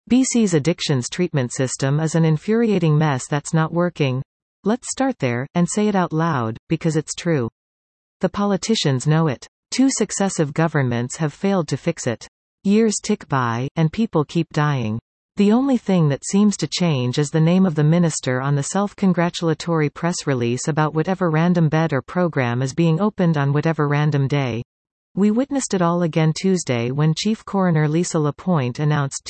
BC's addictions treatment system is an infuriating mess that's not working. Let's start there, and say it out loud, because it's true. The politicians know it. 2 successive governments have failed to fix it. Years tick by, and people keep dying. The only thing that seems to change is the name of the minister on the self-congratulatory press release about whatever random bed or program is being opened on whatever random day. We witnessed it all again Tuesday when Chief Coroner Lisa Lapointe announced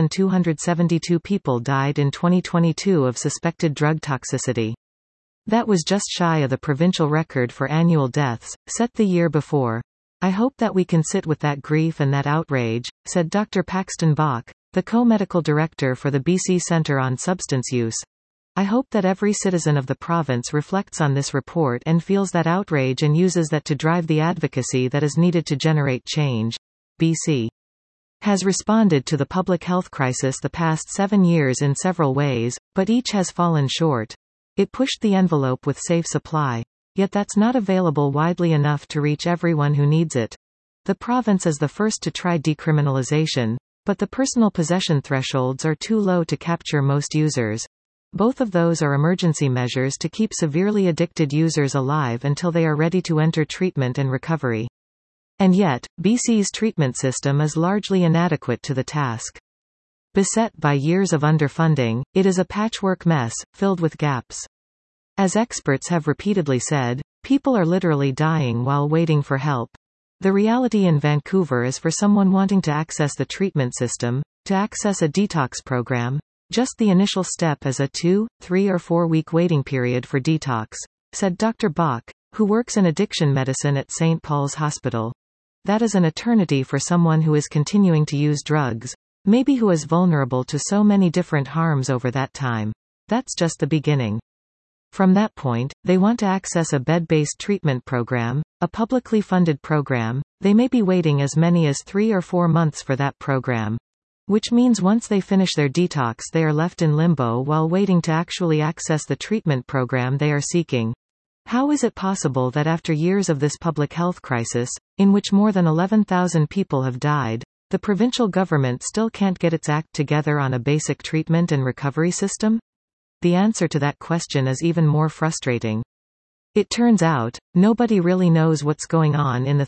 2,272 people died in 2022 of suspected drug toxicity. That was just shy of the provincial record for annual deaths, set the year before. I hope that we can sit with that grief and that outrage, said Dr. Paxton Bach, the co-medical director for the BC Centre on Substance Use. I hope that every citizen of the province reflects on this report and feels that outrage and uses that to drive the advocacy that is needed to generate change. BC has responded to the public health crisis the past 7 years in several ways, but each has fallen short. It pushed the envelope with safe supply. Yet that's not available widely enough to reach everyone who needs it. The province is the first to try decriminalization, but the personal possession thresholds are too low to capture most users. Both of those are emergency measures to keep severely addicted users alive until they are ready to enter treatment and recovery. And yet, BC's treatment system is largely inadequate to the task. Beset by years of underfunding, it is a patchwork mess, filled with gaps. As experts have repeatedly said, people are literally dying while waiting for help. The reality in Vancouver is for someone wanting to access the treatment system, to access a detox program, just the initial step is a 2, 3 or 4 week waiting period for detox, said Dr. Bach, who works in addiction medicine at St. Paul's Hospital. That is an eternity for someone who is continuing to use drugs, maybe who is vulnerable to so many different harms over that time. That's just the beginning. From that point, they want to access a bed-based treatment program, a publicly funded program. They may be waiting as many as 3 or 4 months for that program. Which means once they finish their detox they are left in limbo while waiting to actually access the treatment program they are seeking. How is it possible that after years of this public health crisis, in which more than 11,000 people have died, the provincial government still can't get its act together on a basic treatment and recovery system? The answer to that question is even more frustrating. It turns out, nobody really knows what's going on in the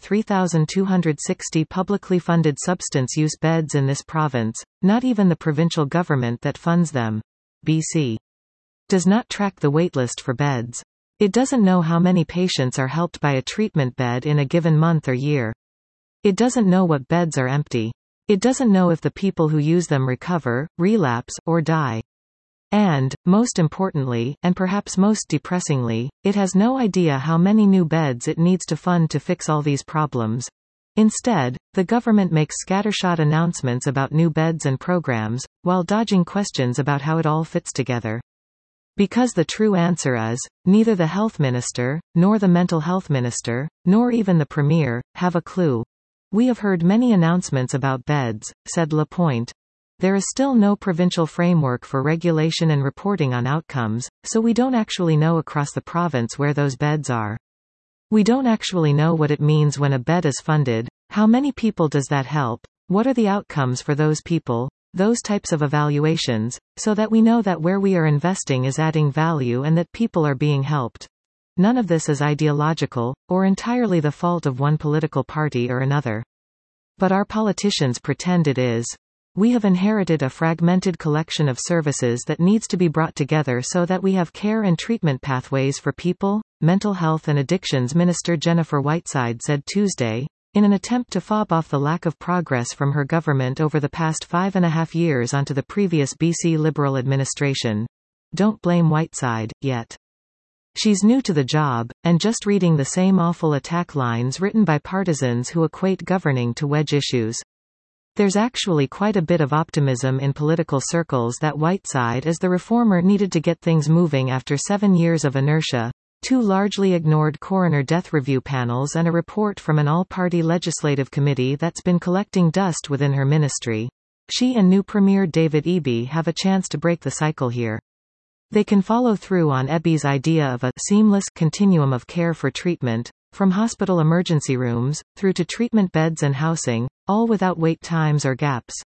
3,260 publicly funded substance use beds in this province, not even the provincial government that funds them. BC does not track the waitlist for beds. It doesn't know how many patients are helped by a treatment bed in a given month or year. It doesn't know what beds are empty. It doesn't know if the people who use them recover, relapse, or die. And, most importantly, and perhaps most depressingly, it has no idea how many new beds it needs to fund to fix all these problems. Instead, the government makes scattershot announcements about new beds and programs, while dodging questions about how it all fits together. Because the true answer is, neither the health minister, nor the mental health minister, nor even the premier, have a clue. We have heard many announcements about beds, said Lapointe. There is still no provincial framework for regulation and reporting on outcomes, so we don't actually know across the province where those beds are. We don't actually know what it means when a bed is funded, how many people does that help, what are the outcomes for those people, those types of evaluations, so that we know that where we are investing is adding value and that people are being helped. None of this is ideological, or entirely the fault of one political party or another. But our politicians pretend it is. We have inherited a fragmented collection of services that needs to be brought together so that we have care and treatment pathways for people. Mental Health and Addictions Minister Jennifer Whiteside said Tuesday, in an attempt to fob off the lack of progress from her government over the past 5.5 years onto the previous BC Liberal administration. Don't blame Whiteside, yet. She's new to the job, and just reading the same awful attack lines written by partisans who equate governing to wedge issues. There's actually quite a bit of optimism in political circles that Whiteside is the reformer needed to get things moving after 7 years of inertia, 2 largely ignored coroner death review panels and a report from an all-party legislative committee that's been collecting dust within her ministry. She and new Premier David Eby have a chance to break the cycle here. They can follow through on Eby's idea of a seamless continuum of care for treatment, from hospital emergency rooms, through to treatment beds and housing, all without wait times or gaps.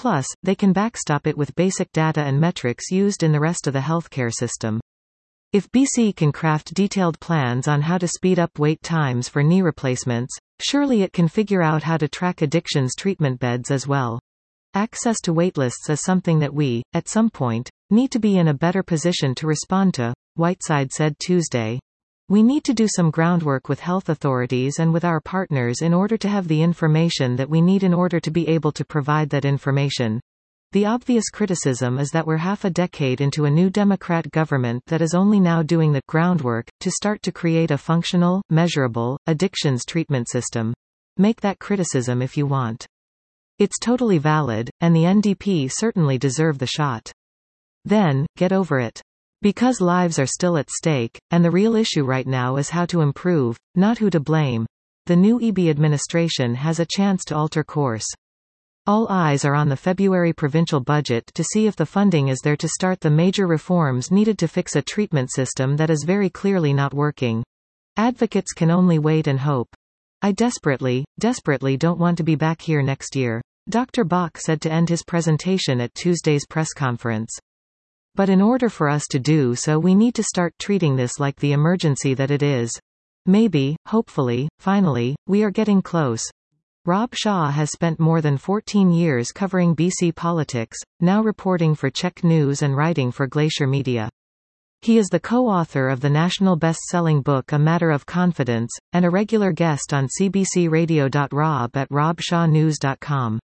Plus, they can backstop it with basic data and metrics used in the rest of the healthcare system. If BC can craft detailed plans on how to speed up wait times for knee replacements, surely it can figure out how to track addictions treatment beds as well. Access to waitlists is something that we, at some point, need to be in a better position to respond to, Whiteside said Tuesday. We need to do some groundwork with health authorities and with our partners in order to have the information that we need in order to be able to provide that information. The obvious criticism is that we're half a decade into a new Democrat government that is only now doing the groundwork to start to create a functional, measurable, addictions treatment system. Make that criticism if you want. It's totally valid, and the NDP certainly deserve the shot. Then, get over it. Because lives are still at stake, and the real issue right now is how to improve, not who to blame. The new EB administration has a chance to alter course. All eyes are on the February provincial budget to see if the funding is there to start the major reforms needed to fix a treatment system that is very clearly not working. Advocates can only wait and hope. I desperately don't want to be back here next year, Dr. Bach said to end his presentation at Tuesday's press conference. But in order for us to do so, we need to start treating this like the emergency that it is. Maybe, hopefully, finally, we are getting close. Rob Shaw has spent more than 14 years covering BC politics, now reporting for Czech News and writing for Glacier Media. He is the co-author of the national best-selling book A Matter of Confidence, and a regular guest on CBC Radio. Rob at robshawnews.com.